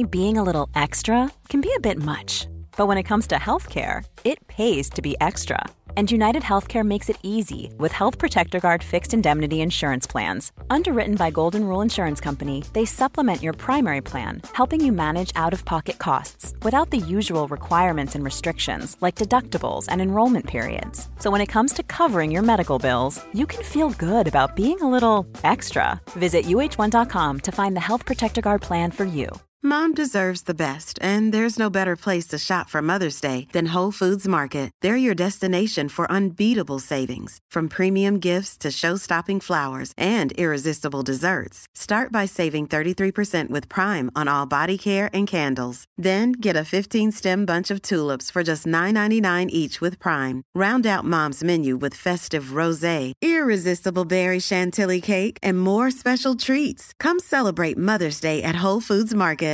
Normally, being a little extra can be a bit much. But when it comes to healthcare, it pays to be extra. And United Healthcare makes it easy with Health Protector Guard fixed indemnity insurance plans. Underwritten by Golden Rule Insurance Company, they supplement your primary plan, helping you manage out-of-pocket costs without the usual requirements and restrictions like deductibles and enrollment periods. So when it comes to covering your medical bills, you can feel good about being a little extra. Visit uh1.com to find the Health Protector Guard plan for you. Mom deserves the best, and there's no better place to shop for Mother's Day than Whole Foods Market. They're your destination for unbeatable savings, from premium gifts to show-stopping flowers and irresistible desserts. Start by saving 33% with Prime on all body care and candles. Then get a 15-stem bunch of tulips for just $9.99 each with Prime. Round out Mom's menu with festive rosé, irresistible berry chantilly cake, and more special treats. Come celebrate Mother's Day at Whole Foods Market.